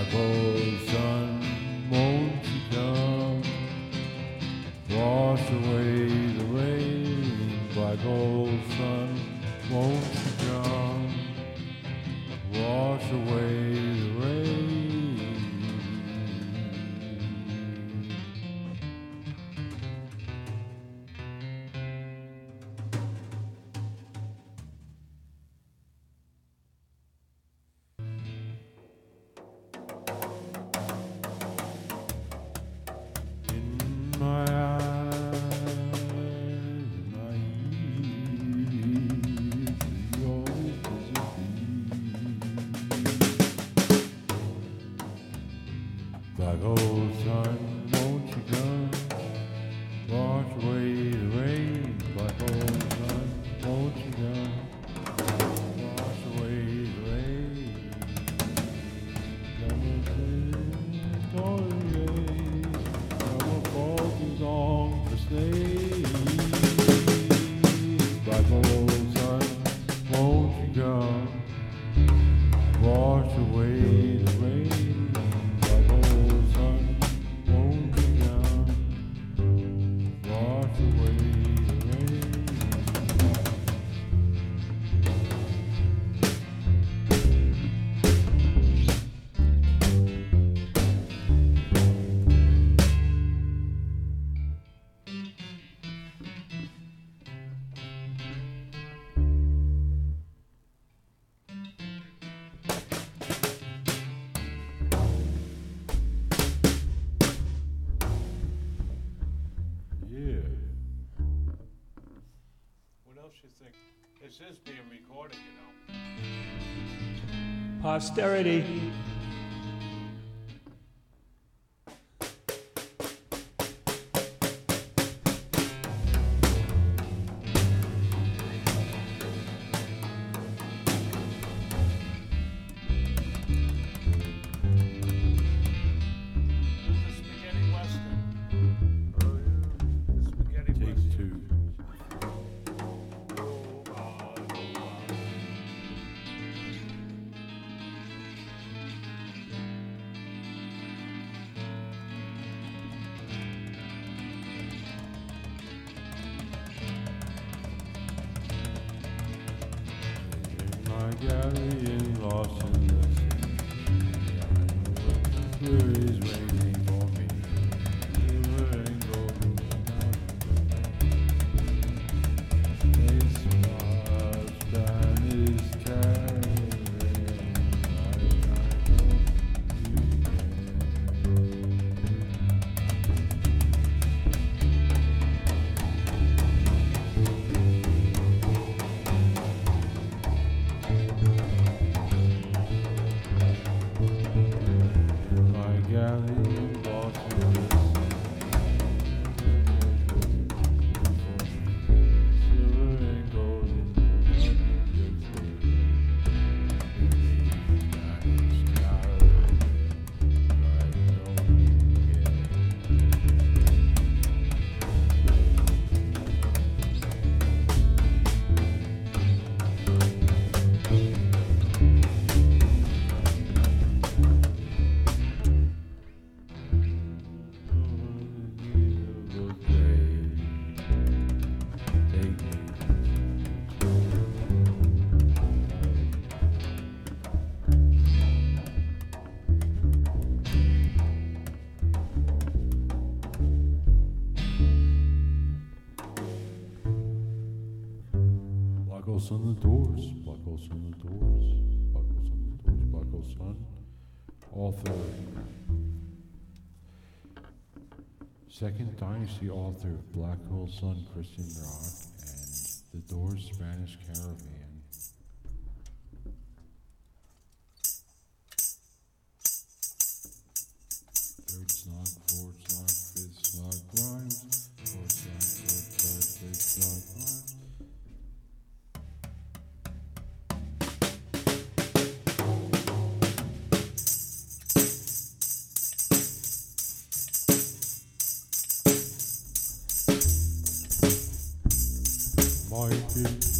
Black hole sun, won't you come? Wash away the rain. Black hole sun, won't you come? Wash away the rain. In my eyes, in my ears, you're Black hole sun, won't you come? Wash away the rain. Black hole sun, won't you come? Wash away the rain. Summer fog is on for stay. Black hole sun, won't you come? Wash away the rain. You think this is being recorded, you know. Posterity. This is the Spaghetti Western. The Spaghetti Take Western. two. My galley is lost in the sea. Where is waiting for me? Silver and golden This span is carrying my galley is lost in the silver and golden Black holes on the doors, black holes on the doors, black holes on the doors, black holes on. Author, Second Dynasty author of Black Hole Sun, Christian Rock, and The Doors, Spanish Caravan. Third slug, fourth slug, fifth slug, rhymes. Fourth slug, fifth slug, rhymes. Might be